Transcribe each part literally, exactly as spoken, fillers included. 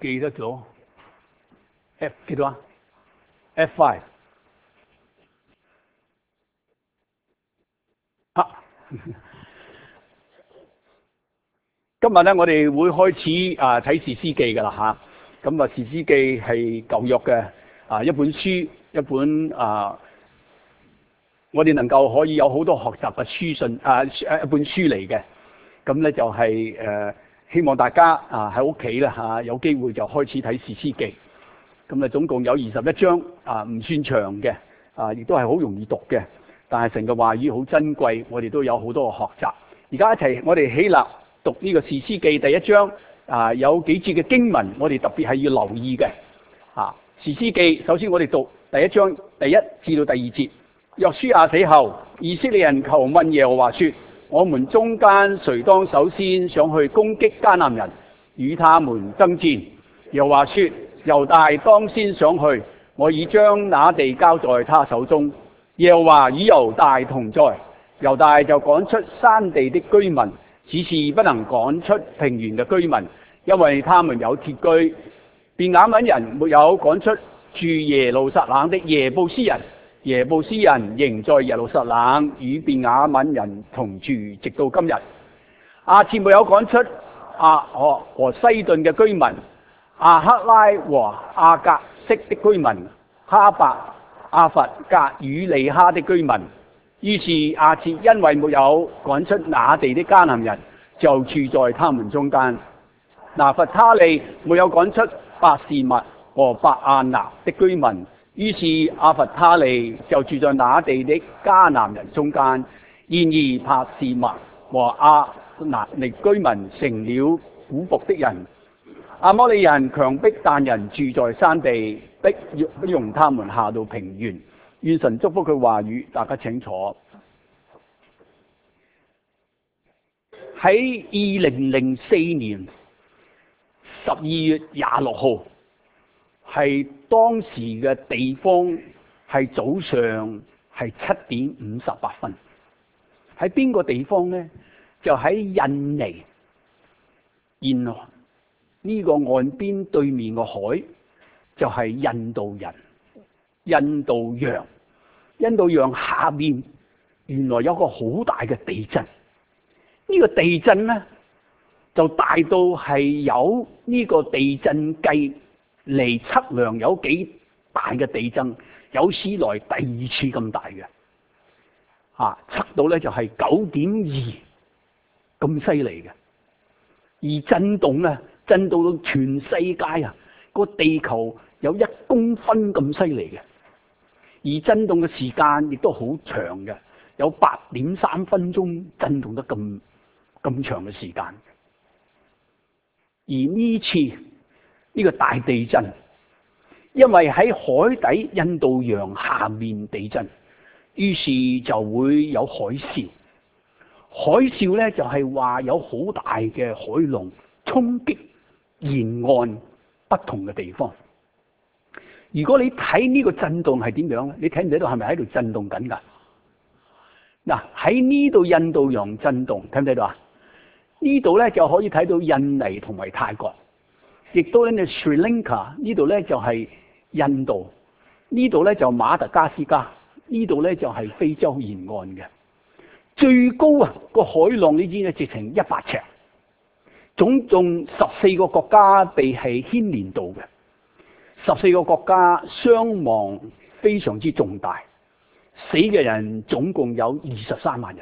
記得咗 F 幾多啊 ？F 五 啊！今日咧，我哋會開始啊睇士師記㗎啦嚇。咁啊，士師記係舊約嘅啊一本書，一本啊，我哋能夠可以有好多學習嘅書信啊一本書嚟嘅。咁咧就係、是、誒、啊，希望大家啊喺屋企咧嚇有機會就開始睇士師記。咁啊，總共有二十一章啊，唔算長嘅啊，亦都係好容易讀嘅。但係神嘅話語好珍貴，我哋都有好多嘅學習。而家一齊，我哋起立讀呢個士師記第一章啊，有幾節嘅經文，我哋特別係要留意嘅。啊，士師記首先我哋讀第一章第一至到第二節。約書亞死後，以色列人求問耶和華說：我們中間誰當首先上去攻擊迦南人，與他們爭戰？耶和華說：猶大當先上去，我已將那地交在他手中。耶和華與猶大同在，猶大就趕出山地的居民，只是不能趕出平原嘅居民，因為他們有鐵居。便雅憫人沒有趕出住耶路撒冷的耶布斯人，耶布斯人仍在耶路撒冷與便雅憫人同住，直到今日。亞設沒有趕出亞何和西頓嘅居民，亞克拉和亞革悉的居民，哈伯、亞弗革與利哈的居民。於是亞設因為沒有趕出那地的迦南人，就住在他們中間。拿弗他利沒有趕出伯示麥和伯亞納的居民，於是亞弗他利就住在那地的迦南人中間。然而伯示麥和亞納力居民成了苦僕的人。亞摩利人強迫但人住在山地，逼不容他們下到平原。願神祝福佢話語，大家請坐。喺二零零四年十二月廿六號，係當時嘅地方係早上係七點五十八分。喺邊個地方呢？就喺印尼，原來呢個岸邊對面個海就係印度人、印度洋。印度洋下面原來有個好大嘅地震。呢個地震呢，就大到係有呢個地震計嚟測量有幾大嘅地震，有史來第二次咁大嘅。啊，測到咧就係九點二咁犀利嘅。而震動咧，震到到全世界啊，個地球有一公分咁犀利嘅。而震動嘅時間亦都好長嘅，有八點三分鐘震動得咁咁長嘅時間。而呢次呢個大地震，因為喺海底印度洋下面地震，於是就會有海嘯。海嘯咧就係話有好大嘅海浪衝擊沿岸不同嘅地方。如果你睇呢個震動係點樣咧？你睇唔睇到係咪喺度震動緊㗎？嗱，喺呢度印度洋震動，睇唔睇到啊？呢度咧就可以睇到印尼同埋泰國，亦都咧 Sri Lanka 呢度咧就係印度，呢度咧就馬達加斯加，呢度咧就係非洲沿岸嘅。最高啊個海浪你知咧直情一百尺，總共十四個國家被係牽連到嘅。十四個國家傷亡非常之重大，死嘅人總共有二十三萬人，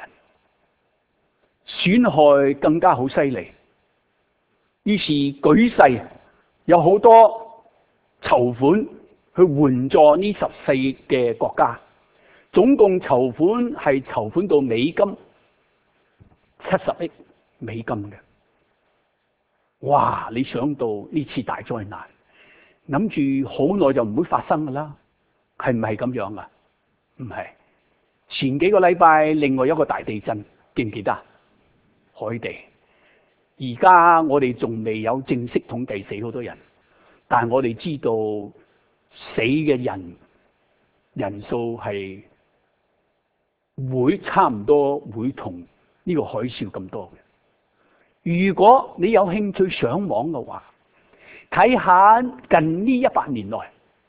損害更加好犀利。於是舉世有好多籌款去援助呢十四嘅國家，總共籌款係籌款到美金七十億美金嘅。哇！你想到呢次大災難，諗住好耐就唔會發生噶啦，係唔係咁樣啊？唔係。前幾個禮拜另外一個大地震，記唔記得？海地。而家我哋仲未有正式統計死好多人，但係我哋知道死嘅人人數係會差唔多會同呢個海嘯咁多嘅。如果你有興趣上網嘅話， 睇下近呢一百年來，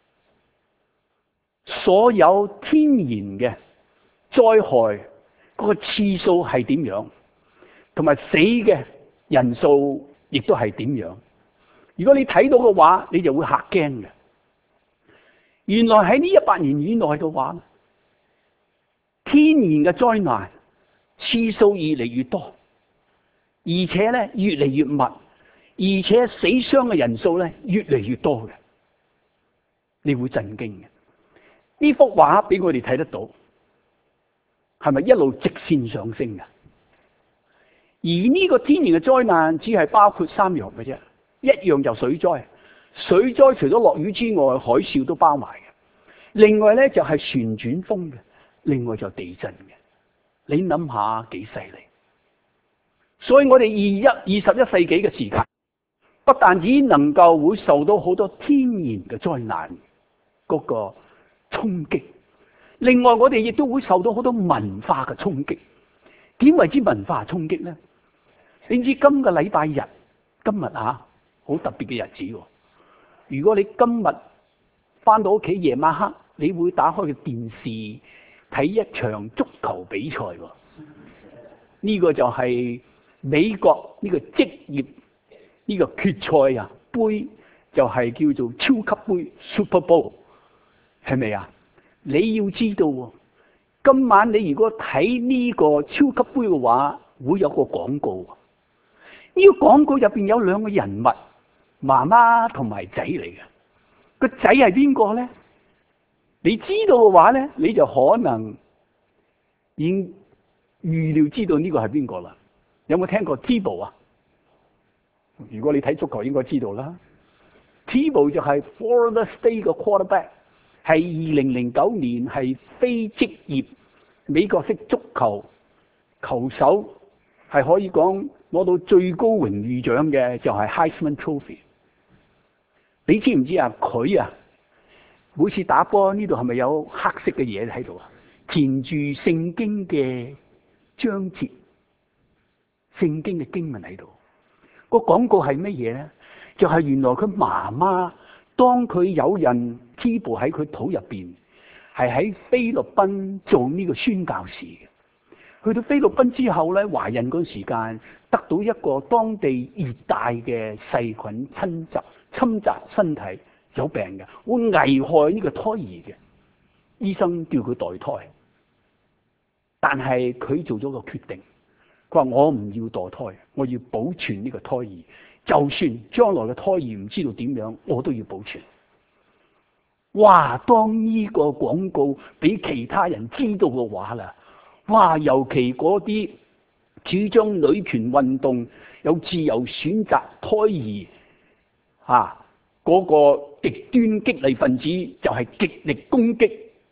所有天然嘅災害嗰個次數係點樣，同埋死嘅人數亦都係點樣。如果你睇到嘅話，你就會嚇驚嘅。原來喺呢一百年以內嘅話，天然嘅災難次數越嚟越多，而且咧越嚟越密，而且死傷嘅人數咧越嚟越多嘅，你會震驚嘅。呢幅畫俾我哋睇得到，係咪一路直線上升嘅？而呢個天然嘅災難只係包括三樣嘅啫，一樣就水災，水災除咗落雨之外，海嘯都包埋嘅。另外咧就係旋轉風嘅，另外就地震嘅。你諗下幾犀利？所以我哋二一二十一世紀嘅時間，不但只能夠會受到好多天然嘅災難嗰個衝擊，另外我哋亦都會受到好多文化嘅衝擊。點為之文化衝擊咧？你知今個禮拜日，今日啊，好特別嘅日子。如果你今日翻到屋企夜晚黑，你會打開個電視睇一場足球比賽。呢個就係美國呢個職業呢個決賽啊杯，就係叫做超級杯 Super Bowl， 係咪啊？你要知道喎，今晚你如果睇呢個超級杯嘅話，會有個廣告。呢個廣告入邊有兩個人物，媽媽同埋仔嚟嘅。個仔係邊個咧？你知道嘅話咧，你就可能已經預料知道呢個係邊個啦。有冇聽過 Tebow 啊？如果你睇足球應該知道啦。Tebow 就係 Florida State 嘅 quarterback， 係二零零九年係非職業美國式足球球手，係可以講攞到最高榮譽獎嘅就係 Heisman Trophy。你知唔知啊？佢啊，每次打波呢度係咪有黑色嘅嘢喺度啊？填住聖經嘅章節、聖經嘅經文喺度。個廣告係乜嘢咧？就係、是、原來佢媽媽當佢有人 Tebow 喺佢肚入邊，係喺菲律賓做呢個宣教士嘅。去到菲律賓之後咧，懷孕嗰時間得到一個當地熱帶嘅細菌侵襲，侵襲身體有病嘅，會危害呢個胎兒嘅。醫生叫佢代胎，但係佢做咗個決定，佢話我唔要墮胎，我要保存呢個胎兒，就算將來嘅胎兒唔知道點樣，我都要保存。哇！當呢個廣告俾其他人知道嘅話啦，哇！尤其嗰啲主張女權運動、有自由選擇胎兒啊嗰個極端激勵分子，就係極力攻擊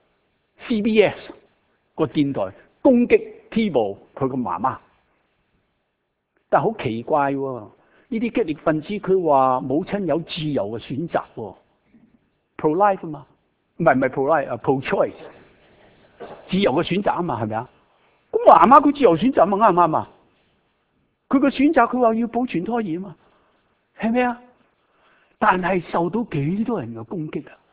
C B S 個電台，攻擊 Tebow 佢個媽媽。但係好奇怪喎，呢啲激烈分子佢話母親有自由嘅選擇喎 ，pro life 啊嘛，唔係唔係 pro life 啊 pro choice， 自由嘅選擇啊嘛，係咪啊？咁媽媽佢自由選擇嘛，啱唔啱啊？佢個選擇佢話要保存胎兒啊嘛，係咪啊？但係受到幾多人嘅攻擊啊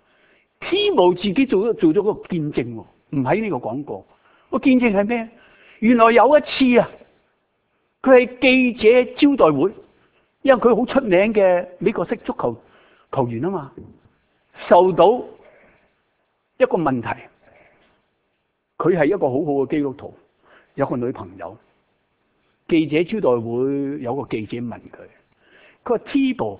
！Tebow 自己做咗做咗個見證喎，唔喺呢個廣告。個見證係咩？原來有一次啊，佢係記者招待會，因為佢好出名嘅美國式足球球員啊嘛，受到一個問題。佢係一個好好嘅基督徒，有個女朋友。記者招待會有個記者問佢，佢話 Tebow，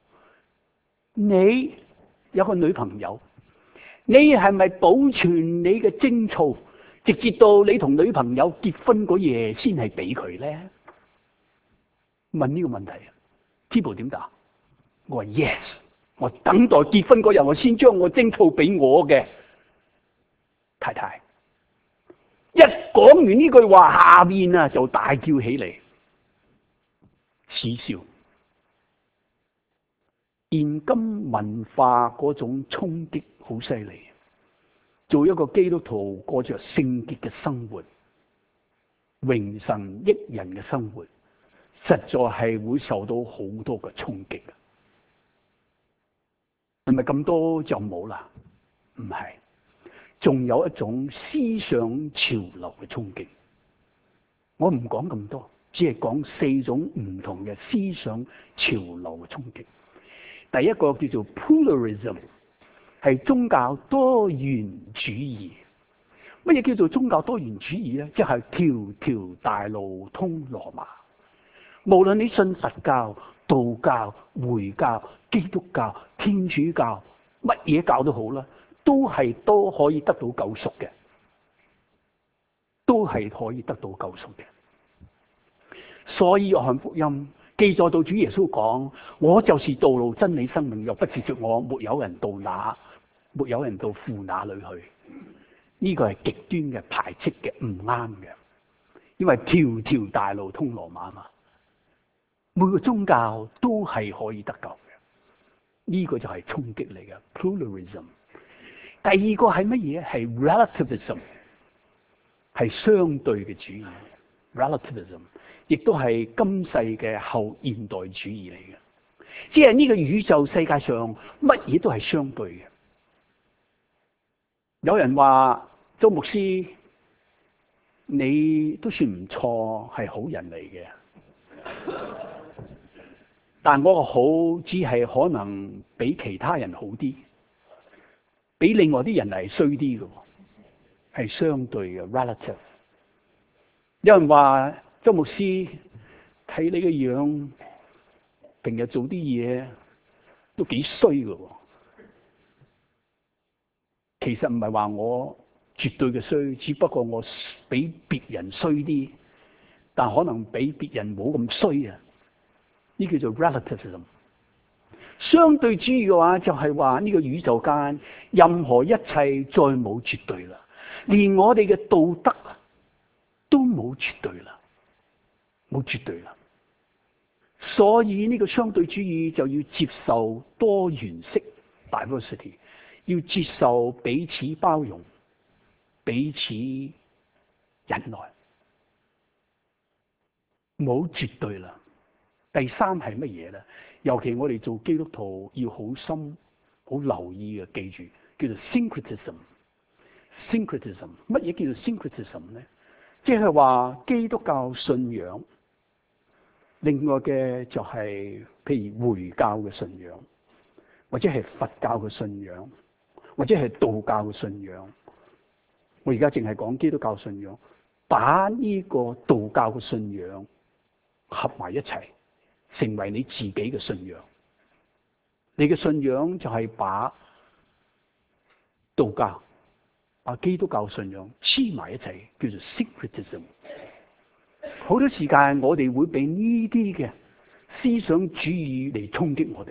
你有個女朋友，你係咪保存你嘅貞操，直至到你同女朋友結婚嗰夜先係俾佢咧？問呢個問題 ，Tebow 點答？我話 yes， 我等待結婚嗰日，我先將我貞操俾我嘅太太。一講完呢句話，下面啊就大叫起嚟，恥笑。現今文化嗰種衝擊好犀利，做一個基督徒過着聖潔嘅生活，榮神益人嘅生活，實在係會受到好多嘅衝擊。 係咪咁多就冇啦？唔係，仲有一種思想潮流嘅衝擊。我唔講咁多，只係講四種唔同嘅思想潮流嘅衝擊。第一個叫做 pluralism， 係宗教多元主義。乜嘢叫做宗教多元主義咧？即係條條大路通羅馬。無論你信佛教、道教、回教、基督教、天主教，乜嘢教都好啦，都係都可以得到救贖嘅，都係可以得到救贖嘅。所以約翰福音記載到主耶穌講：我就是道路、真理、生命，若不藉着我，沒有人到那，沒有人到父那裏去。呢、這個係極端嘅排斥嘅，唔啱嘅，因為條條大路通羅馬嘛。每個宗教都係可以得救嘅，呢、這個就係衝擊嚟嘅 pluralism。第二個係乜嘢？係 relativism， 係相對嘅主義。relativism 亦都係今世嘅後現代主義嚟嘅，即係呢個宇宙世界上乜嘢都係相對嘅。有人話周牧師，你都算唔錯，係好人嚟嘅。但我個好只係可能比其他人好啲，比另外啲人係衰啲嘅，係相對嘅 relative。有人話周牧師，睇你嘅樣，平日做啲嘢都幾衰嘅。其實唔係話我絕對嘅衰，只不過我比別人衰啲，但可能比別人冇咁衰啊。呢叫做 relativism。相對主義嘅話，就係話呢個宇宙間任何一切再冇絕對啦，連我哋嘅道德都冇絕對啦，冇絕對啦。所以呢個相對主義就要接受多元式 diversity， 要接受彼此包容、彼此忍耐，冇絕對啦。第三係乜嘢咧？尤其我哋做基督徒要好深、好留意嘅，記住叫做 syncretism。syncretism 乜嘢叫做 syncretism 咧？即係話基督教信仰，另外嘅就係譬如回教嘅信仰，或者係佛教嘅信仰，或者係道教嘅信仰。我而家淨係講基督教信仰，把呢個道教嘅信仰合埋一齊，成為你自己嘅信仰。你嘅信仰就係把道教、把基督教信仰黐埋一齊，叫做 syncretism。好多時間我哋會俾呢啲嘅思想主義嚟衝擊我哋，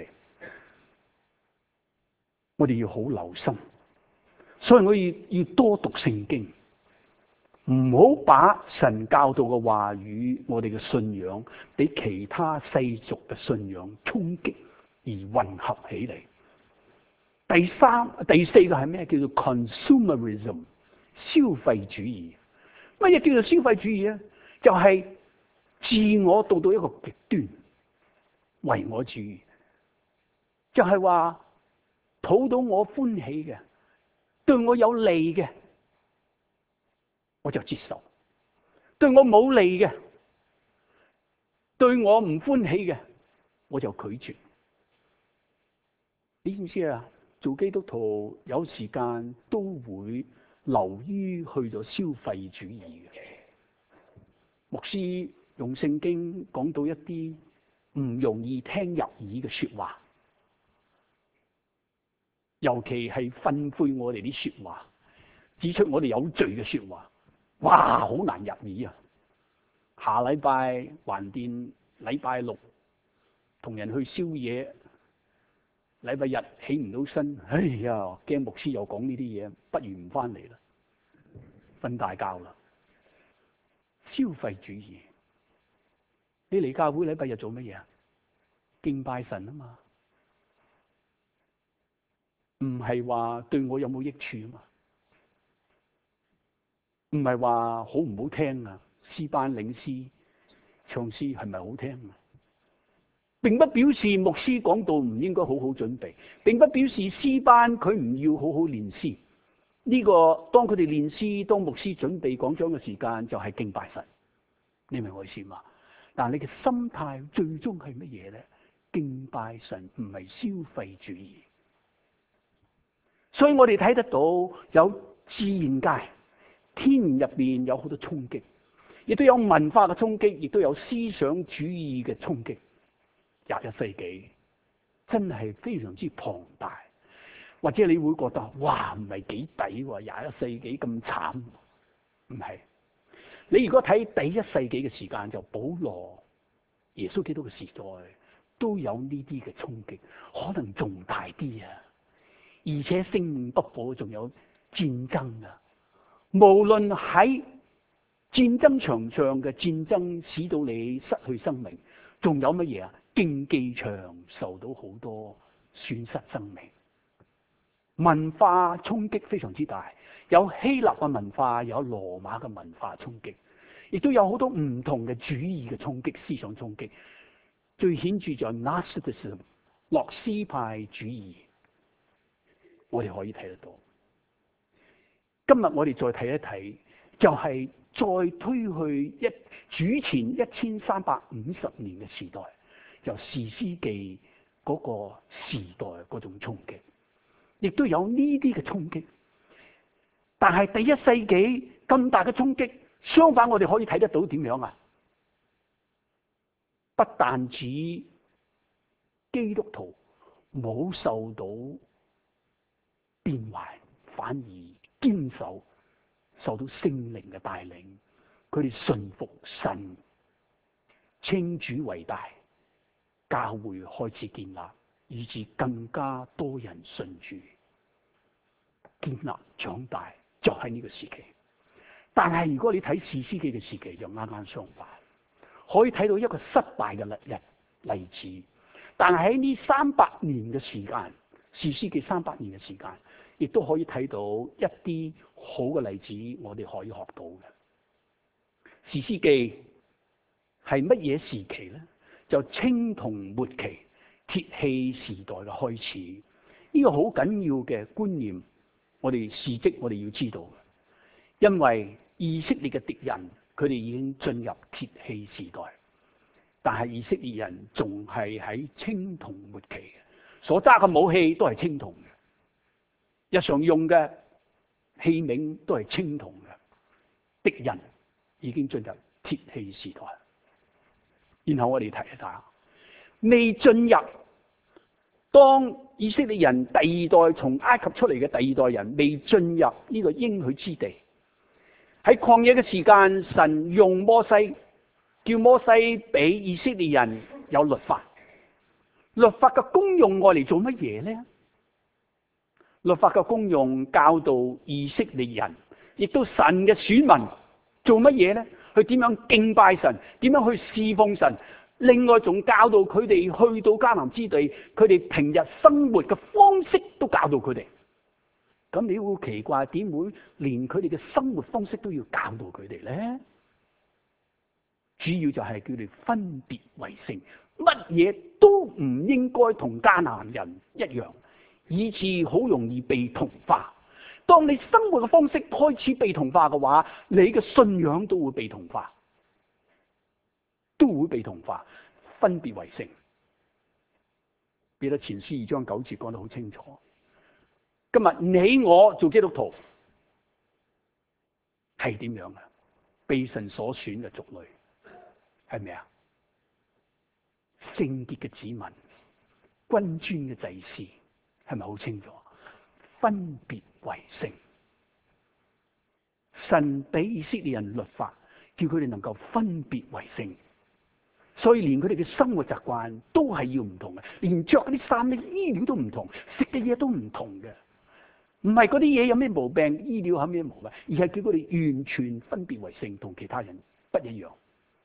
我哋要好留心。所以我要要多讀聖經，唔好把神教導嘅話語，我哋嘅信仰俾其他世俗嘅信仰衝擊而混合起嚟。第三、第四個係咩？叫做 consumerism， 消費主義。乜嘢叫做消費主義啊？就係、是、自我到到一個極端，唯我主義，就係、是、話討到我歡喜嘅，對我有利嘅，我就接受；對我冇利嘅，對我唔歡喜嘅，我就拒絕。你知唔知啊？做基督徒有時間都會流於去咗消費主義嘅。牧師用聖經講到一啲唔容易聽入耳嘅說話，尤其係訓誨我哋啲說話，指出我哋有罪嘅說話，哇，好難入耳啊！下禮拜還掂，禮拜六同人去宵夜，禮拜日起唔到身，哎呀，驚牧師又講呢啲嘢，不如唔翻嚟啦，瞓大覺啦。消費主義，你嚟教會禮拜日做乜嘢啊？敬拜神啊嘛，唔係話對我有冇益處啊嘛，唔係話好唔好聽啊？詩班領詩唱詩係咪好聽啊？ 並不表示牧師講道唔應該好好準備，並不表示詩班佢唔要好好練詩。呢、這個當佢哋練詩，當牧師準備講章嘅時間，就係敬拜神。你明我意思嘛？但係你嘅心態最終係乜嘢咧？敬拜神唔係消費主義。所以我哋睇得到有自然界，天然入邊有好多衝擊，亦都有文化嘅衝擊，亦都有思想主義嘅衝擊。廿一世紀真係非常之龐大，或者你會覺得哇，唔係幾抵喎，廿一世紀咁慘。唔係，你如果睇第一世紀嘅時間，就保羅、耶穌基督嘅時代都有呢啲嘅衝擊，可能仲大啲啊！而且性命不保，仲有戰爭啊！無論喺戰爭場上嘅戰爭使到你失去生命，仲有乜嘢啊？競技場受到好多損失生命，文化衝擊非常之大，有希臘嘅文化，有羅馬嘅文化衝擊，亦都有好多唔同嘅主義嘅衝擊，思想衝擊。最顯著就係 Gnosticism 諾斯派主義，我哋可以睇得到。今日我哋再睇一睇，就係、是、再推去一主前一千三百五十年嘅時代，就士師記嗰個時代嗰種衝擊，亦都有呢啲嘅衝擊。但係第一世紀咁大嘅衝擊，相反我哋可以睇得到點樣啊？不但止基督徒冇受到變壞，反而堅守，受到聖靈嘅帶領，佢哋順服神，稱主為大，教會開始建立，以致更加多人信主，建立長大，就喺呢個時期。但係如果你睇士師記嘅時期，就啱啱相反，可以睇到一個失敗嘅例例例子。但係喺呢三百年嘅時間，士師記三百年嘅時間，亦都可以睇到一啲好嘅例子，我哋可以學到嘅。士師記係乜嘢時期咧？就青銅末期，鐵器時代嘅開始。呢、這個好緊要嘅觀念，我哋事蹟我哋要知道嘅。因為以色列嘅敵人，佢哋已經進入鐵器時代，但係以色列人仲係喺青銅末期嘅，所揸嘅武器都係青銅嘅，日常用嘅器皿都係青銅嘅。敵人已經進入鐵器時代。然後我哋睇一睇，未進入，當以色列人第二代從埃及出嚟嘅第二代人未進入呢個應許之地，喺曠野嘅時間，神用摩西，叫摩西俾以色列人有律法。律法嘅功用愛嚟做乜嘢呢？律法嘅功用教導以色列人，亦都神嘅選民做乜嘢呢？佢點樣敬拜神？點樣去侍奉神？另外仲教導佢哋去到迦南之地，佢哋平日生活嘅方式都教導佢哋。咁你會奇怪，點會連佢哋嘅生活方式都要教導佢哋呢？主要就係叫佢哋分別為聖，乜嘢都唔應該同迦南人一樣，以致好容易被同化。當你生活嘅方式開始被同化嘅話，你嘅信仰都會被同化，都會被同化，分別為聖。彼得前書二章九節講得好清楚。今日你我做基督徒係點樣啊？被神所選嘅族類係咪啊？聖潔嘅子民，君尊嘅祭司，係咪好清楚？分別為聖，神俾以色列人律法，叫佢哋能夠分別為聖，所以連佢哋嘅生活習慣都係要唔同嘅，連着嗰啲衫咧，衣料都唔同，食嘅嘢都唔同嘅，唔係嗰啲嘢有咩毛病，衣料有咩毛病，而係叫佢哋完全分別為聖，同其他人不一樣。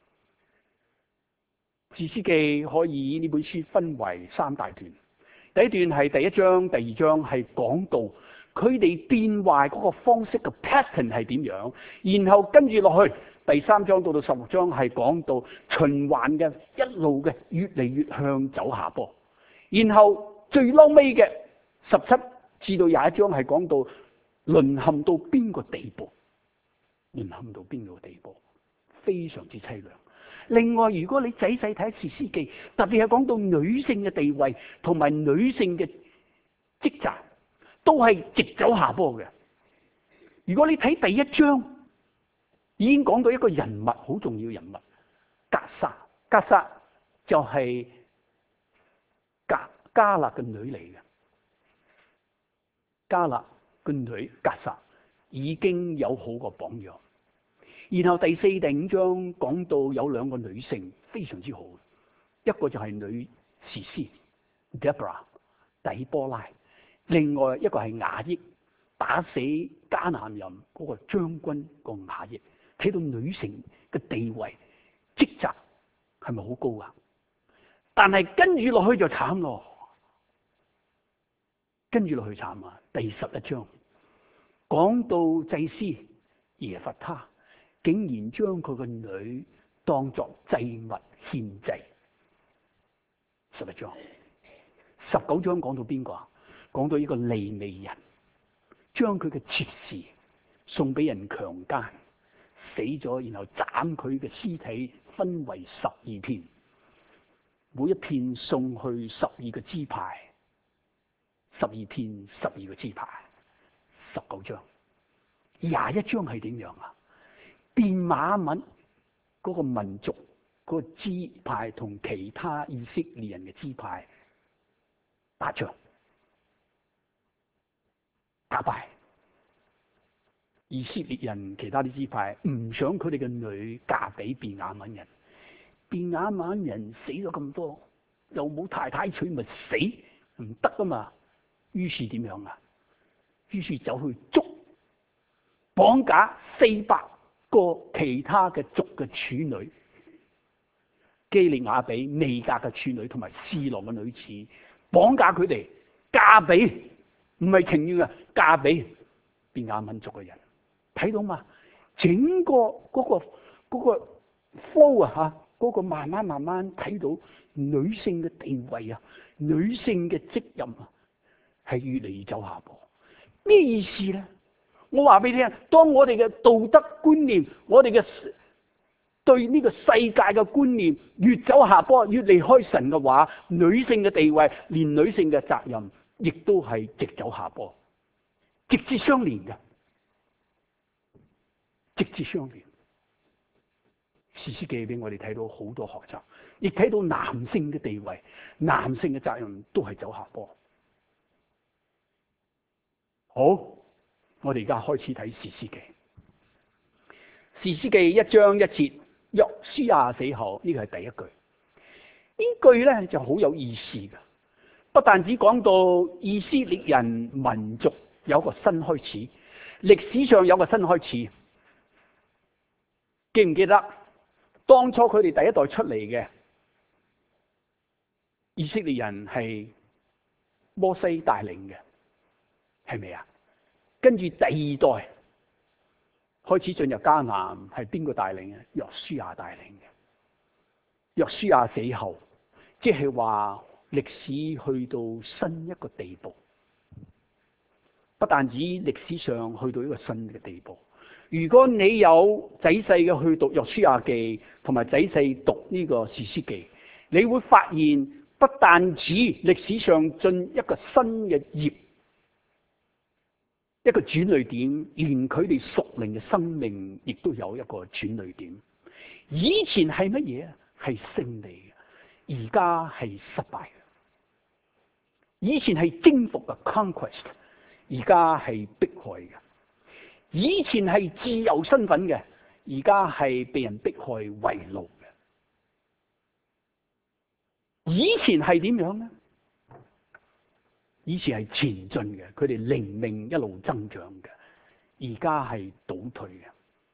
士師記可以呢本書分為三大段。第一段係第一章、第二章係講到佢哋變壞嗰個方式嘅 pattern 係點樣，然後跟住落去第三章到到十六章係講到循環嘅一路嘅越嚟越向走下坡，然後最嬲尾嘅十七至到廿一章係講到淪陷到邊個地步，淪陷到邊個地步，非常之凄涼。另外，如果你仔細睇士師記，特別係講到女性嘅地位同埋女性嘅職責，都係直走下坡嘅。如果你睇第一章，已經講到一個人物，好重要人物，格撒。格撒就係加加勒嘅女嚟嘅。加勒嘅女格撒已經有好個榜樣。然後第四、第五章講到有兩個女性非常之好，一個就係女士師 Deborah 底波拉，另外一個係雅億打死迦南人嗰個將軍個雅億。睇到女性嘅地位職責係咪好高啊？但係跟住落去就慘咯，跟住落去慘啊！第十一章講到祭司耶弗他竟然將佢個女當作祭物獻祭。十一章、十九章講到邊個啊？講到呢個利未人將佢嘅妾侍送俾人強姦。死咗，然後斬佢嘅屍體，分為十二片，每一片送去十二個支派，十二片，十二個支派。十九章、廿一章係點樣啊？便雅憫嗰個民族嗰個支派同其他以色列人嘅支派打仗，打敗。以色列人其他啲支派唔想佢哋嘅女嫁俾便雅憫人，便雅憫人死咗咁多，又冇太太娶，咪死唔得噶嘛？於是點樣啊？於是走去捉綁架四百個其他嘅族嘅處女，基利雅比未嫁嘅處女同埋示羅嘅女子，綁架佢哋嫁俾，唔係情願啊，嫁俾便雅憫族嘅人。睇到嘛？整個嗰個嗰個 flow 啊嚇，嗰個慢慢慢慢睇到女性嘅地位啊，女性嘅職任啊，係越嚟越走下坡。咩意思咧？我話俾你聽，當我哋嘅道德觀念，我哋嘅對呢個世界嘅觀念越走下坡，越離開神嘅話，女性嘅地位，連女性嘅責任，亦都係直走下坡，直接相連嘅。直接相連，士師記俾我哋睇到好多學習，亦睇到男性嘅地位、男性嘅責任都係走下坡。好，我哋而家開始睇士師記。士師記一章一節，約書亞死後，呢個係第一句。呢句咧就好有意思嘅，不但只講到以色列人民族有個新開始，歷史上有個新開始。記唔記得當初佢哋第一代出嚟嘅以色列人係摩西帶領嘅，係咪啊？跟住第二代開始進入迦南，係邊個帶領嘅？約書亞帶領嘅。約書亞死後，即係話歷史去到新一個地步，不但止歷史上去到一個新嘅地步。如果你有仔細嘅去讀約書亞記，同埋仔細讀呢個士師記，你會發現不但止歷史上進一個新嘅頁，一個轉捩點，連佢哋屬靈嘅生命亦都有一個轉捩點。以前係乜嘢啊？係勝利嘅，而家係失敗嘅。以前係征服嘅 conquest， 而家係迫害嘅。以前係自由身份嘅，而家係被人迫害為奴嘅。以前係點樣咧？以前係前進嘅，佢哋靈命一路增長嘅，而家係倒退嘅。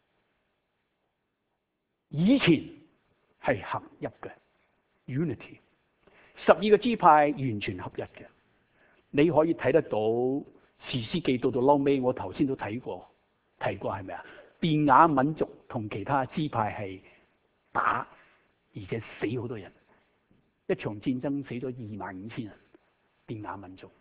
以前係合一嘅 unity， 十二個支派完全合一嘅。你可以睇得到士師記到到嬲尾，我頭先都睇過提過係咪啊？便雅憫族同其他支派係打，而且死好多人，一場戰爭死咗二萬五千人。便雅憫族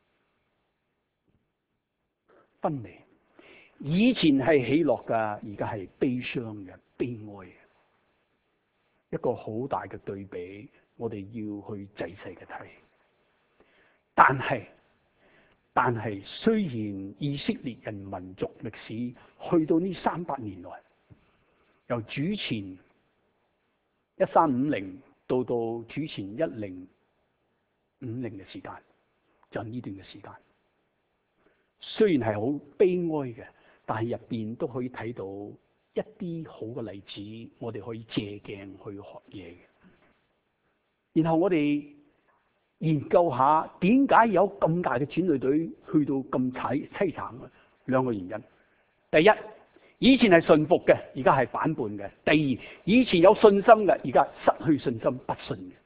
分離，以前係喜樂噶，而家係悲傷嘅、悲哀嘅，一個好大嘅對比，我哋要去仔細嘅睇。但係，但係雖然以色列人民族歷史去到呢三百年來，由主前一三五零到到主前一零五零嘅時間，就呢段嘅時間，雖然係好悲哀嘅，但係入邊都可以睇到一啲好嘅例子，我哋可以借鏡去學嘢嘅。然後我哋研究下點解有咁大嘅轉捩隊去到咁淒淒慘嘅兩個原因。第一，以前係順服嘅，而家係反叛嘅。第二，以前有信心嘅，而家失去信心，不信嘅。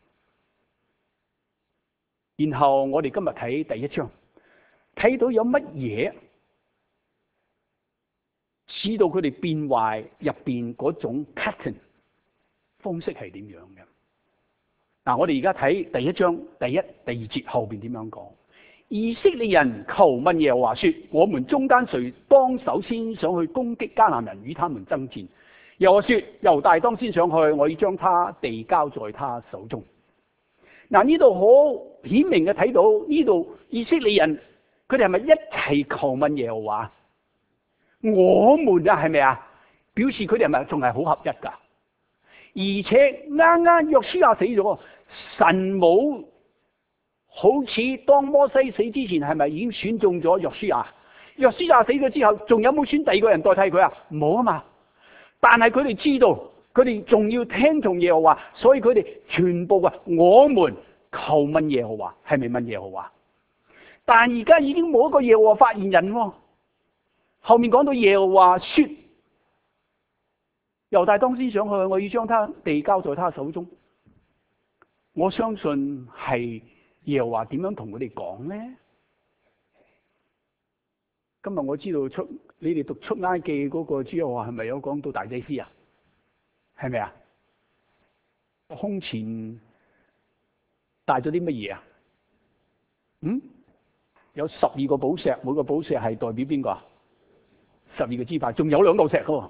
然後我哋今日睇第一章，睇到有乜嘢使到佢哋變壞入邊嗰種 pattern 方式係點樣嘅？嗱，我哋而家睇第一章第一、第二節後邊點樣講？以色列人求問耶和華說：我們中間誰當首先上去攻擊迦南人，與他們爭戰？耶和華說：猶大當先上去，我要將他地交在他手中。嗱，呢度好顯明嘅睇到呢度以色列人佢哋係咪一齊求問耶和華？我們啊係咪啊？表示佢哋係咪仲係好合一噶？而且啱啱約書亞死咗，神冇好似當摩西死之前係咪已經選中咗約書亞？約書亞死咗之後，仲有冇選第二個人代替佢啊？冇啊嘛。但係佢哋知道，佢哋仲要聽從耶和華，所以佢哋全部啊，我們求問耶和華，係咪問耶和華？但而家已經冇一個耶和華發言人喎。後面講到耶和華說：猶大當先上去，我要將他地交在他手中。我相信係耶和華點樣同佢哋講咧？今日我知道出你哋讀出埃及嗰個主耶和華係咪有講到大祭司啊？係咪啊？胸前帶咗啲乜嘢啊？嗯？有十二個寶石，每個寶石係代表邊個啊？十二個支派，仲有兩嚿石噶。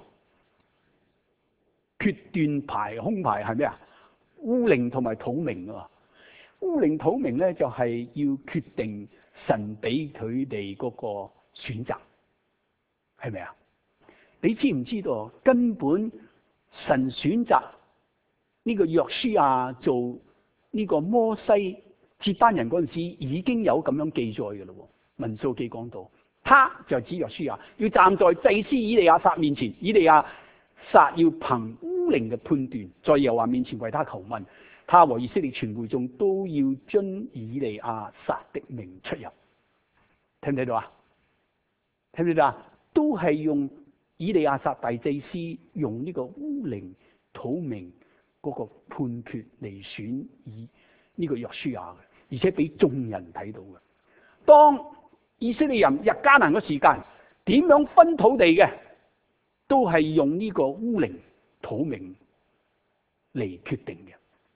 決斷牌、胸牌係咩啊？烏靈同埋土明啊！烏靈土明咧就係要決定神俾佢哋嗰個選擇，係咪啊？你知唔知道根本神選擇呢個約書亞做呢個摩西接班人嗰陣時，已經有咁樣記載嘅咯。民數記講到，他就指約書亞要站在祭司以利亞撒面前，以利亞撒要憑烏靈嘅判斷，在耶和華面前為他求問，他和以色列全會眾都要遵以利亞撒的名出入。睇唔睇到啊？睇唔睇到啊？都係用以利亞撒大祭司用呢個烏靈土明嗰個判決嚟選以呢個約書亞嘅，而且俾眾人睇到嘅。當以色列人入迦南嘅時間，點樣分土地嘅，都係用呢個烏靈土明嚟決定嘅。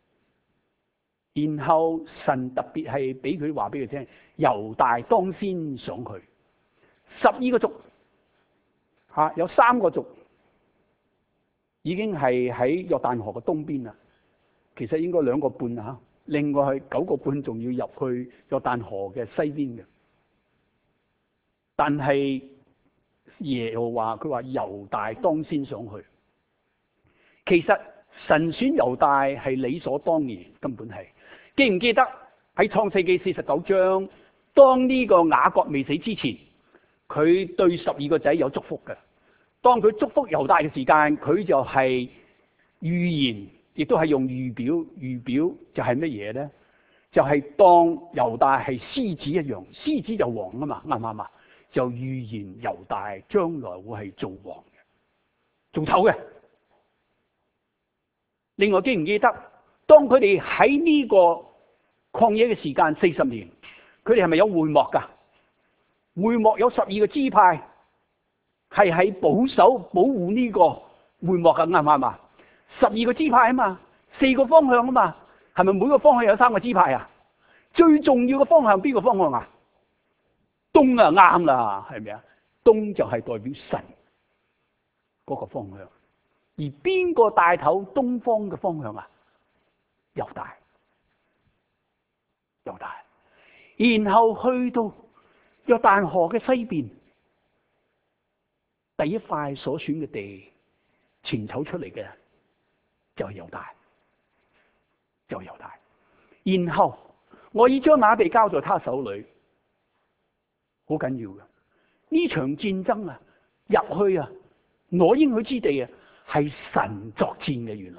然後神特別係俾佢話俾佢聽，猶大當先上去，十二個族吓、啊，有三個族已經係喺約旦河嘅東邊啦。其實應該兩個半吓，另外係九個半仲要入去約旦河嘅西邊嘅。但係耶和華佢話猶大當先上去，其實神選猶大係理所當然，根本係。記唔記得喺創世記四十九章，當呢個雅各未死之前，佢對十二個仔有祝福嘅。當佢祝福猶大嘅時間，佢就係預言，亦都係用預表，預表就係乜嘢咧？就係、是、當猶大係獅子一樣，獅子就王啊嘛，啱唔啱啊？就預言猶大將來會係做王嘅，做頭嘅。另外記唔記得，當佢哋喺呢個曠野嘅時間四十年，佢哋係咪有會幕噶？ 會幕有十二個支派，係喺保守保護呢個會幕嘅，啱唔啱啊？十二個支派啊嘛，四個方向啊嘛，係咪每個方向有三個支派啊？最重要嘅方向邊個方向啊？東啊，啱啦，係咪啊？東就係代表神嗰個方向，而邊個帶頭東方嘅方向啊？猶大，猶大，然後去到約旦河嘅西邊，第一塊所選嘅地錢籌出嚟嘅就係猶大，就係猶大。然後我已將那地交在他手裏，好緊要嘅呢場戰爭啊，入去啊，攞應許之地啊，係神作戰嘅原來。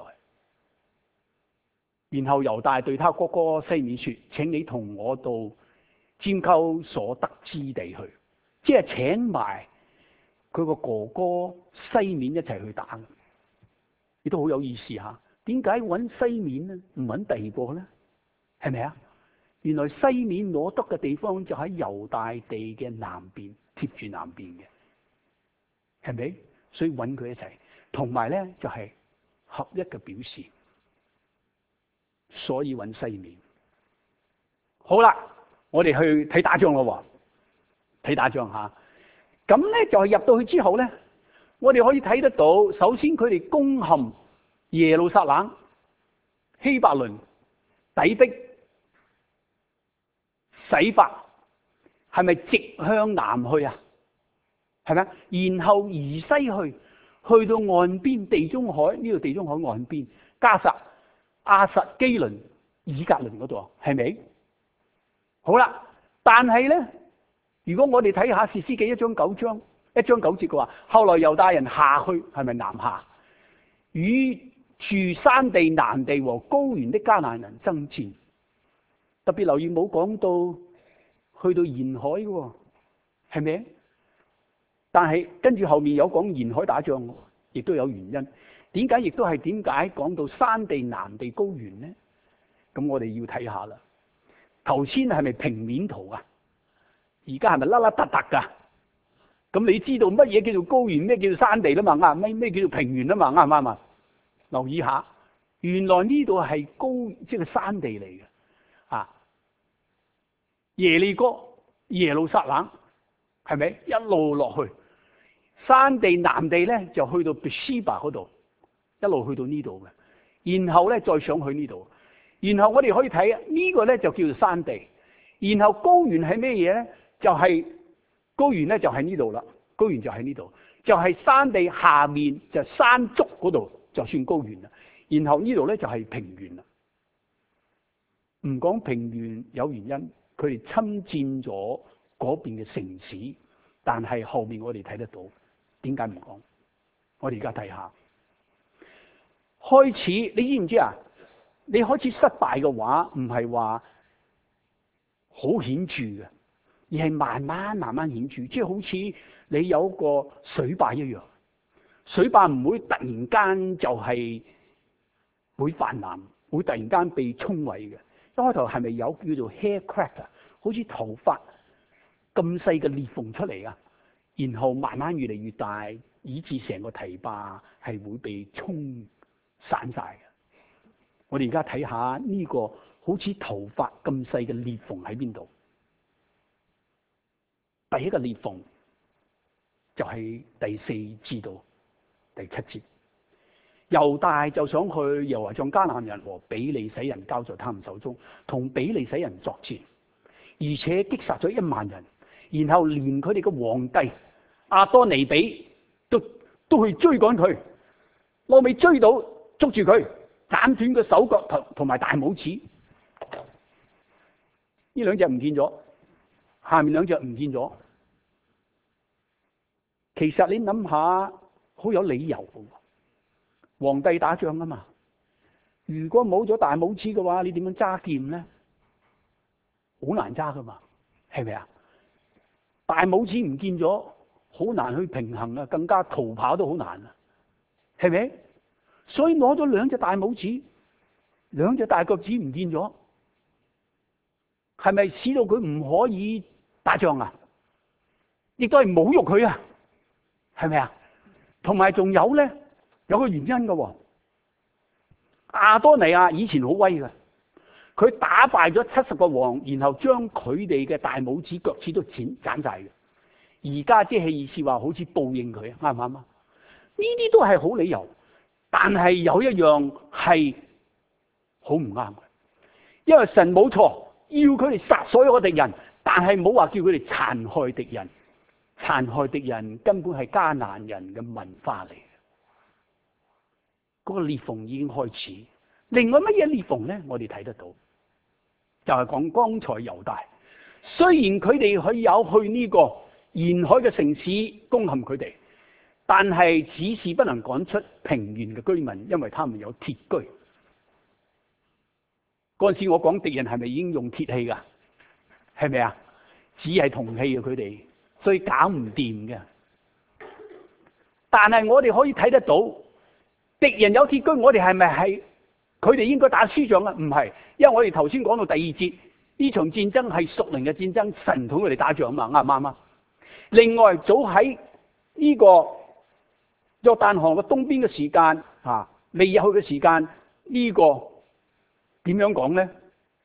然後猶大對他哥哥西面說：請你同我到拈鬮所得之地去，即係請埋佢個哥哥西面一齊去打，亦都好有意思吓。點解揾西面呢？唔揾第二個咧？係咪啊？原來西面攞得嘅地方就喺猶大地嘅南邊，貼住南邊嘅，係咪？所以揾佢一齊，同埋咧就係合一嘅表示。所以揾西面。好啦，我哋去睇打仗咯，睇打仗吓。咁咧就係入到去之後咧，我哋可以睇得到，首先佢哋攻陷耶路撒冷、希伯倫、底壁、洗法，係咪直向南去啊？係咪？然後移西去，去到岸邊地中海呢度，地中海岸邊加薩、亞實基倫、以革倫嗰度，係咪？好啦，但係咧，如果我哋睇下士師記一章九章一章九節嘅話，後來猶大人下去，係咪南下，與住山地、南地和高原的迦南人爭戰？特別留意冇講到去到沿海嘅，係咪？但係跟住後面有講沿海打仗，亦都有原因。點解亦都係點解講到山地、南地、高原呢？咁我哋要睇下啦。頭先係咪平面圖啊？而家係咪凹凹凸凸噶？咁你知道乜嘢叫做高原，咩叫做山地啦嘛？啱咩咩叫做平原啦嘛？啱唔啱啊？留意下，原來呢度係高，即係山地嚟嘅啊！耶利哥、耶路撒冷係咪一路落去？山地南地咧就去到別西巴嗰度，一路去到呢度嘅，然後咧再上去呢度。然後我哋可以睇啊，呢個咧就叫做山地。然後高原係咩嘢咧？就係、是、高原咧就喺呢度啦。高原就喺呢度，就係、是、山地下面就山竹嗰度就算高原啦。然後呢度咧就係平原啦。唔講平原有原因，佢哋侵佔咗嗰邊嘅城市，但係後面我哋睇得到，點解唔講？我哋而家睇下，開始你知唔知啊？你開始失敗嘅話，唔係話好顯著嘅，而係慢慢慢慢顯著，即係好似你有個水壩一樣，水壩唔會突然間就係會泛濫，會突然間被沖毀嘅。一開頭係咪有叫做 hair crack 啊？好似頭髮咁細嘅裂縫出嚟啊，然後慢慢越嚟越大，以致成個堤壩係會被沖散晒嘅。我哋而家睇下呢個好似頭髮咁細嘅裂縫喺邊度？第一個裂縫就係第四至到第七節。猶大就想去，又話將迦南人和比利洗人交在他們手中，同比利洗人作戰，而且擊殺咗一萬人，然後連佢哋嘅皇帝亞多尼比都都去追趕佢，落尾追到捉住佢。斬斷個手腳同同埋大拇指，呢兩隻唔見咗，下面兩隻唔見咗。其實你諗下，好有理由嘅。皇帝打仗啊嘛，如果冇咗大拇指嘅話，你點樣揸劍咧？好難揸噶嘛，係咪啊？大拇指唔見咗，好難去平衡啊，更加逃跑都好難啊，係咪？所以攞咗兩隻大拇指，兩隻大腳趾唔見咗，係咪使到佢唔可以打仗啊？ 亦都係侮辱佢啊，係咪啊？同埋仲有咧，有個原因嘅喎。亞多尼亞以前好威嘅，佢打敗咗七十個王，然後將佢哋嘅大拇指、腳趾都剪斬晒嘅。而家即係意思話，好似報應佢，啱唔啱啊？呢啲都係好理由，但係有一樣係好唔啱嘅，因為神冇錯，要佢哋殺所有嘅敵人，但係冇話叫佢哋殘害敵人。殘害敵人根本係迦南人嘅文化嚟嘅。嗰個裂縫已經開始。另外乜嘢裂縫咧？我哋睇得到，就係講剛才猶大。雖然佢哋可以有去呢個沿海嘅城市攻陷佢哋，但係只是不能趕出平原嘅居民，因為他們有鐵居。嗰陣時我講敵人係咪已經用鐵器噶？係咪啊？只係銅器啊！佢哋。所以搞唔掂嘅，但係我哋可以睇得到，敵人有鐵居，我哋係咪係佢哋應該打輸仗啊？唔係，因為我哋頭先講到第二節，呢場戰爭係屬靈嘅戰爭，神同佢哋打仗嘛，啱唔啱啊？另外，早喺呢個約旦河嘅東邊嘅時間，吓未入去嘅時間，呢個點樣講咧？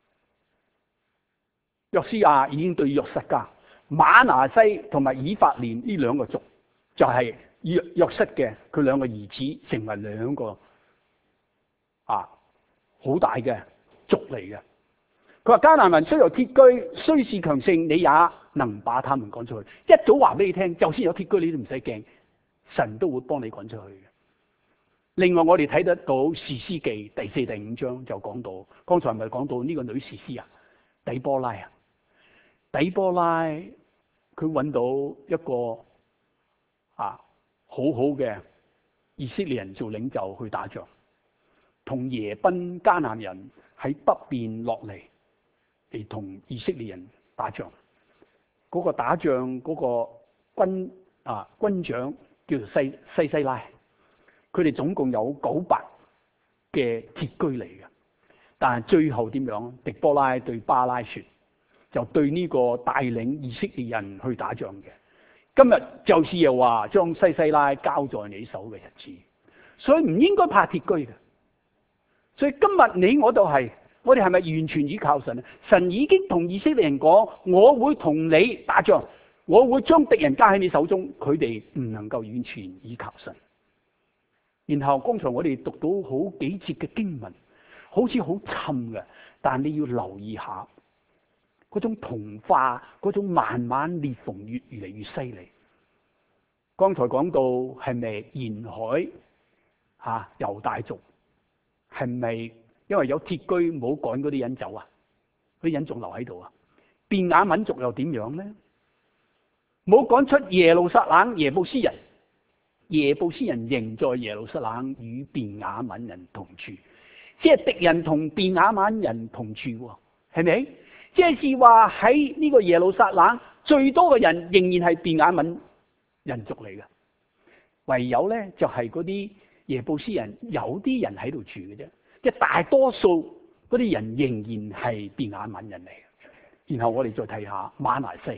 約書亞已經對約瑟家。馬拿西同埋以法蓮呢兩個族，就係約約瑟嘅佢兩個兒子，成為兩個啊好大嘅族嚟嘅。佢話迦南人雖有鐵居，雖是強盛，你也能把他們趕出去。一早話俾你聽，就算有鐵居，你都唔使驚，神都會幫你趕出去嘅。另外，我哋睇得到士師記第四、第五章就講到，剛才咪講到呢個女士師啊，底波拉啊，底波拉。佢揾到一個啊好好嘅以色列人做領袖去打仗，同耶賓迦南人喺北邊落嚟嚟同以色列人打仗。嗰、那個打仗嗰個軍啊軍長叫做西西西拉，佢哋總共有九百嘅鐵居嚟嘅，但係最後點樣？狄波拉對巴拉說。就對呢個帶領以色列人去打仗嘅，今日就是又話將西西拉交在你手嘅日子，所以唔應該怕鐵居嘅。所以今日你我就係、是，我哋係咪完全依靠神咧？神已經同以色列人講，我會同你打仗，我會將敵人交喺你手中，佢哋唔能夠完全依靠神。然後剛才我哋讀到好幾節嘅經文，好似好沉嘅，但你要留意下。嗰種同化，嗰種慢慢裂縫越越嚟越犀利。剛才講到係咪沿海嚇猶大族係咪因為有鐵居冇趕嗰啲人走啊？嗰啲人仲留喺度啊？便雅憫族又點樣咧？冇趕出耶路撒冷耶布斯人，耶布斯人仍在耶路撒冷與便雅憫人同住，即係敵人同便雅憫人同住喎，係咪？即係話喺呢個耶路撒冷最多嘅人仍然係便雅憫人族嚟嘅，唯有咧就係嗰啲耶布斯人有啲人喺度住嘅啫，即係大多數嗰啲人仍然係便雅憫人嚟嘅。然後我哋再睇下馬拿西，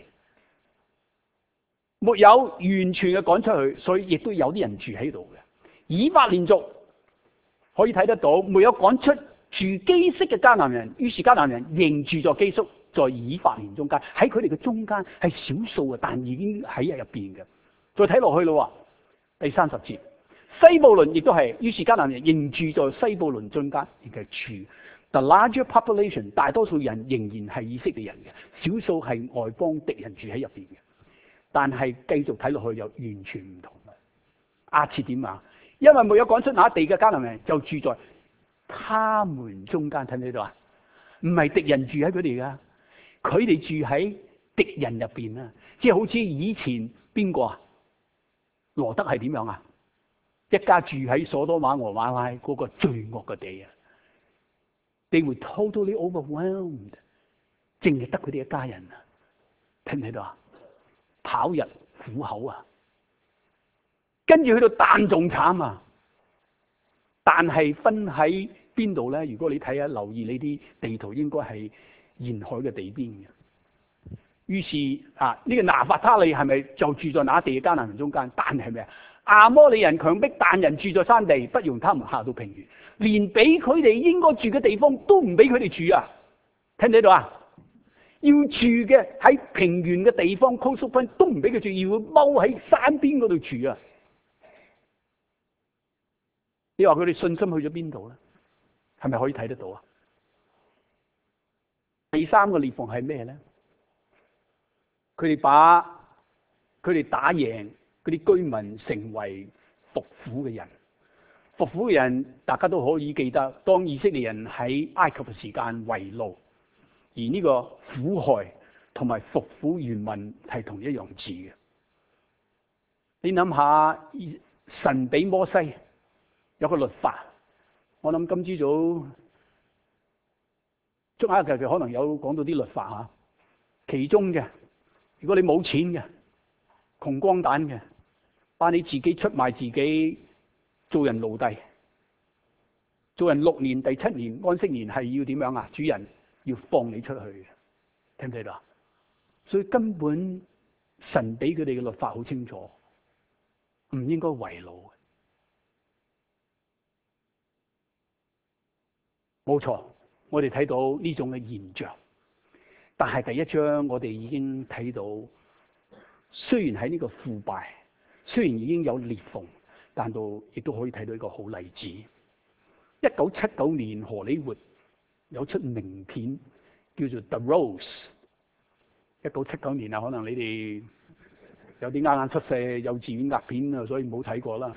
沒有完全嘅趕出去，所以亦都有啲人住喺度嘅。以法蓮族可以睇得到，沒有趕出住基色嘅迦南人，於是迦南人仍住在基色，在以法蓮中間，喺佢哋嘅中間係少數嘅，但已經喺入邊嘅。再睇落去咯，第三十節，西布倫亦都係，於是迦南人仍住在西布倫中間，亦係住。The larger population， 大多數人仍然係以色列人嘅，少數係外邦敵人住喺入邊嘅。但係繼續睇落去又完全唔同嘅。亞設點啊？因為沒有趕出那地嘅迦南人，就住在他們中間，睇唔睇到啊？唔係敵人住喺佢哋噶，佢哋住喺敵人入邊啊！即係好似以前邊個啊？羅德係點樣啊？一家住喺所多瑪俄瑪拉嗰個罪惡嘅地啊！ They were totally overwhelmed， 淨係得佢哋一家人啊！睇唔睇到啊？跑入虎口啊！跟住去到但仲慘啊！但係分喺邊度咧？如果你睇下留意你啲地圖，應該係沿海嘅地邊嘅。 於是啊，呢、這個拿法他利係咪就住在那地嘅迦南人中間？但係咩啊？亞摩利人強迫但人住在山地，不容他們下到平原，連俾佢哋應該住嘅地方都唔俾佢哋住啊！聽唔聽到啊？要住嘅喺平原嘅地方 coastal plain 都唔俾佢住，要踎喺山邊嗰度住啊！你話佢哋信心去咗邊度咧？係咪可以睇得到啊？第三個裂縫係咩咧？佢哋把佢哋打贏嗰啲居民成為服苦嘅人。服苦嘅人，大家都可以記得，當以色列人喺埃及嘅時間為奴，而呢個苦害同埋服苦原文係同一樣字嘅。你諗下，神俾摩西有個律法，我諗今朝早捉下佢可能有講到啲律法吓，其中嘅，如果你冇錢嘅，窮光蛋嘅，把你自己出賣自己做人奴隸，做人六年，第七年安息年係要點樣啊？主人要放你出去，聽唔聽到？所以根本神俾佢哋嘅律法好清楚，唔應該為奴。冇錯，我哋睇到呢種嘅現象，但係第一章我哋已經睇到，雖然喺呢個腐敗，雖然已經有裂縫，但到亦都可以睇到一個好例子。一九七九年荷里活有出名片叫做《The Rose》。一九七九年啊，可能你哋有啲啱啱出世幼稚園壓片啊，所以冇睇過啦。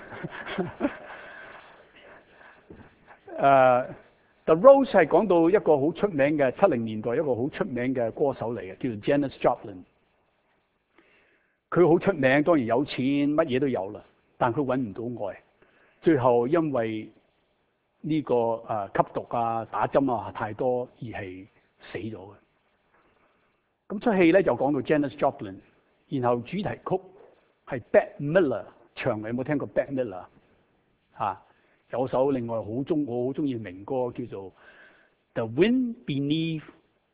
誒、uh, ，The Rose 係講到一個好出名嘅七零年代一個好出名嘅歌手嚟嘅，叫做 Janis Joplin。佢好出名，當然有錢，乜嘢都有啦，但佢揾唔到愛，最後因為呢、這個誒、呃、吸毒啊、打針啊太多而係死咗嘅。咁出戲咧就講到 Janis Joplin， 然後主題曲係 Bette Midler 唱嘅，有冇聽過 Bette Midler？ 啊，有首另外好中我好中意嘅名歌叫做 The Wind Beneath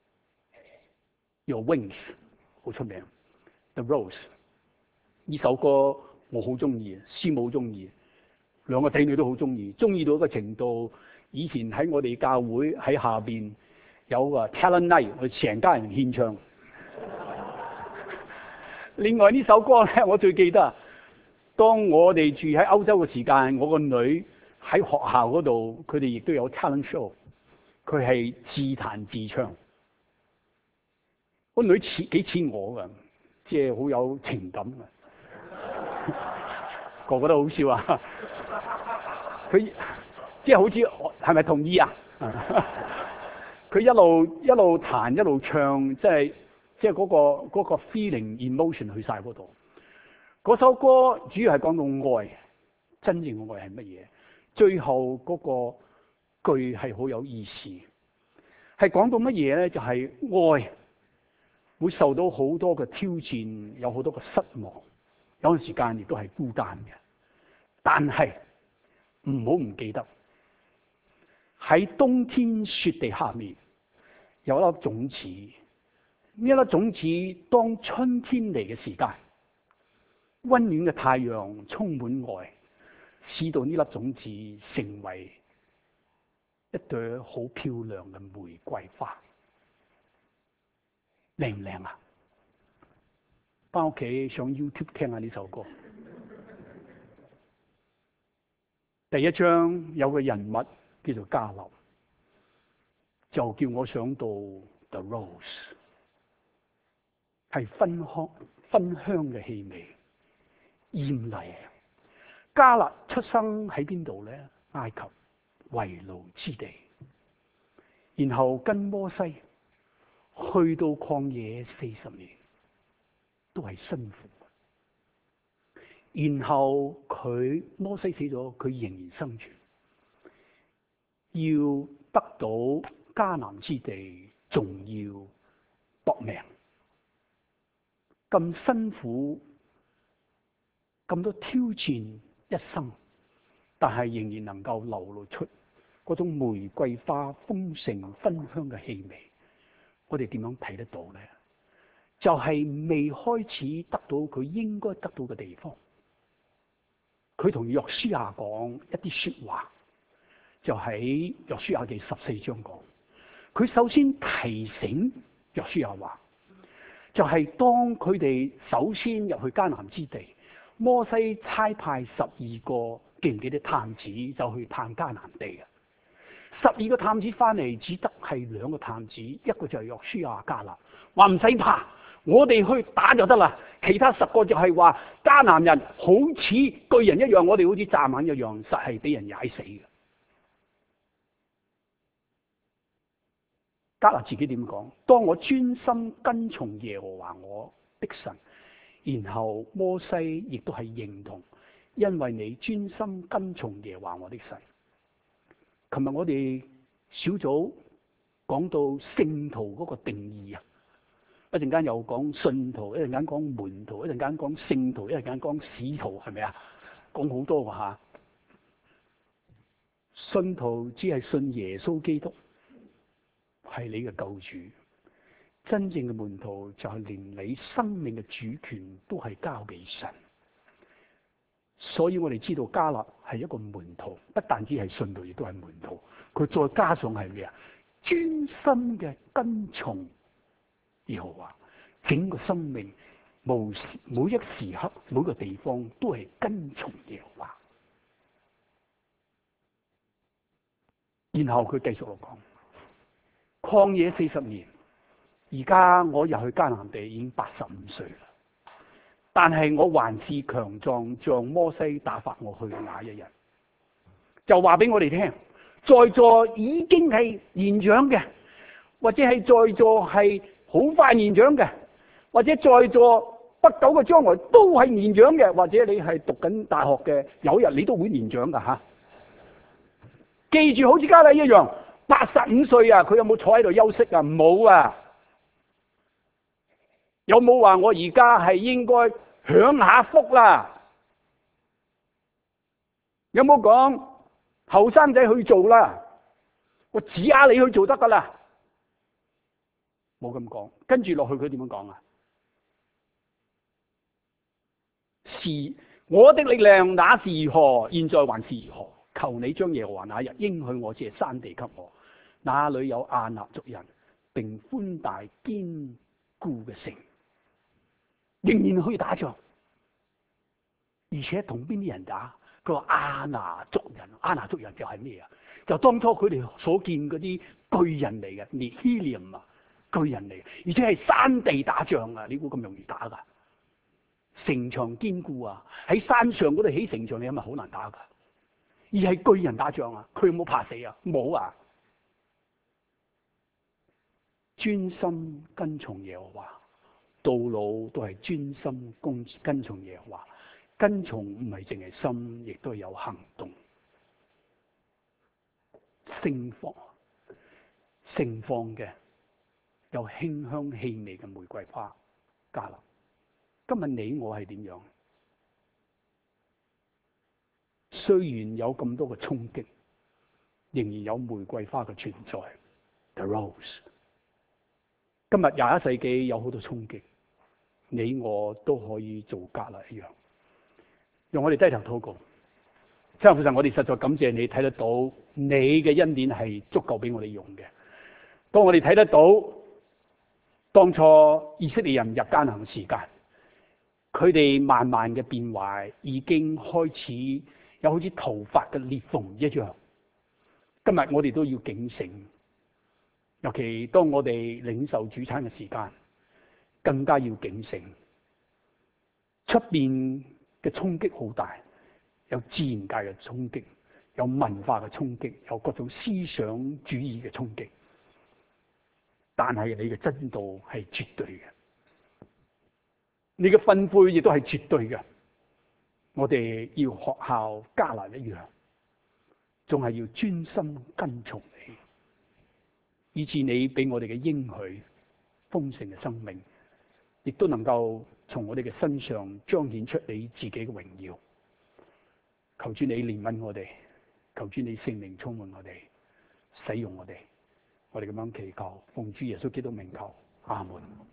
Your Wings， 好出名。The Rose 呢首歌我好中意，師母好中意，兩個仔女都好中意，中意到一個程度。以前喺我哋教會喺下邊有個 Talent Night， 我哋成家人獻唱。另外呢首歌咧，我最記得，當我哋住喺歐洲嘅時間，我個女喺學校嗰度，佢哋亦都有 talent show， 佢係自彈自唱。個女似幾似我噶，即係好有情感嘅，個個都好笑啊！佢即係好似係咪同意啊？佢一路一路彈一路唱，即係。即係嗰個嗰個 feeling emotion 去晒嗰度。嗰首歌主要係講到愛，真正嘅愛係乜嘢？最後嗰個句係好有意思，係講到乜嘢咧？就係愛會受到好多嘅挑戰，有好多嘅失望，有陣時間亦都係孤單嘅。但係唔好唔記得喺冬天雪地下面有一粒種子。呢一粒種子，當春天嚟嘅時間，溫暖嘅太陽充滿愛，使到呢粒種子成為一朵好漂亮嘅玫瑰花，靚唔靚啊？翻屋企上 YouTube 聽下呢首歌。第一章有個人物叫做迦勒，就叫我想到 The Rose。係芬香芬香嘅氣味，豔麗。迦勒出生喺邊度咧？埃及為奴之地，然後跟摩西去到曠野四十年，都係辛苦。然後佢摩西死咗，佢仍然生存，要得到迦南之地，仲要搏命。咁辛苦，咁多挑戰一生，但係仍然能夠流露出嗰種玫瑰花豐盛芬香嘅氣味。我哋點樣睇得到咧？ 就係未開始得到佢應該得到嘅地方。佢同約書亞講一啲說話，就喺約書亞記十四章講。佢首先提醒約書亞話，就係當佢哋首先入去迦南之地，摩西差派十二個，記唔記得探子就去探迦南地嘅？十二個探子翻嚟，只得係兩個探子，一個就係約書亞迦勒，話唔使怕，我哋去打就得啦。其他十個就係話迦南人好似巨人一樣，我哋好似蚱蜢一樣，實係俾人踩死嘅。迦勒自己點講？當我專心跟從耶和華我的神，然後摩西亦都係認同，因為你專心跟從耶和華我的神。琴日我哋小組講到聖徒嗰個定義啊，一陣間又講信徒，一陣間講門徒，一陣間講聖徒，一陣間講使徒，係咪啊？講好多㗎吓。信徒只係信耶穌基督係你嘅救主，真正嘅門徒就係連你生命嘅主權都係交俾神。所以我哋知道迦勒係一個門徒，不但只係信徒，亦都係門徒。佢再加上係咩啊？專心嘅跟從耶和華，整個生命無時每一時刻每個地方都係跟從耶和華。然後佢繼續落講，曠野四十年，而家我入去迦南地已經八十五歲啦。但係我還是強壯，像摩西打發我去嘅那一日。就話俾我哋聽，在座已經係年長嘅，或者係在座係好快年長嘅，或者在座不久嘅將來都係年長嘅，或者你係讀緊大學嘅，有一日你都會年長噶吓。記住，好似迦勒一樣，八十五歲啊，佢有冇坐喺度休息啊？冇啊。有冇話我而家係應該享下福啦？有冇講後生仔去做啦？我指下你去做得噶啦？冇咁講。跟住落去佢點樣講啊？是我的力量那是如何，現在還是如何？求你將耶和華那日應許我這山地給我，那裏有亞衲族人，並寬大堅固嘅城。仍然可以打仗，而且同邊啲人打？佢話亞衲族人，亞衲族人就係咩啊？就當初佢哋所見嗰啲巨人嚟嘅，尼希廉啊，巨人嚟嘅，而且係山地打仗啊！你估咁容易打噶？城牆堅固啊，喺山上嗰度起城牆，你係咪好難打噶？而係巨人打仗啊，佢有冇怕死啊？冇啊！專心跟從耶和華。到老都係專心跟跟從耶和華，跟從唔係淨係心，亦都係有行動。盛放盛放嘅有馨香氣味嘅玫瑰花迦勒。今日你我係點樣？雖然有咁多嘅衝擊，仍然有玫瑰花嘅存在。The rose。今日廿一世紀有好多衝擊，你我都可以做迦勒一樣，用我哋低頭禱告。真係父神，我哋實在感謝你，睇得到你嘅恩典係足夠俾我哋用嘅。當我哋睇得到當初以色列人入迦南嘅時間，佢哋慢慢嘅變壞，已經開始有好似頭髮嘅裂縫一樣。今日我哋都要警醒。尤其當我哋領受主餐嘅時間，更加要警醒。出邊嘅衝擊好大，有自然界嘅衝擊，有文化嘅衝擊，有各種思想主義嘅衝擊。但係你嘅真道係絕對嘅，你嘅訓誨亦都係絕對嘅。我哋要學效迦勒一樣，仲係要專心跟從你。以致你俾我哋嘅應許豐盛嘅生命，亦都能夠從我哋嘅身上彰顯出你自己嘅榮耀。求主你憐憫我哋，求主你聖靈充滿我哋，使用我哋。我哋咁樣祈求，奉主耶穌基督名求，阿門。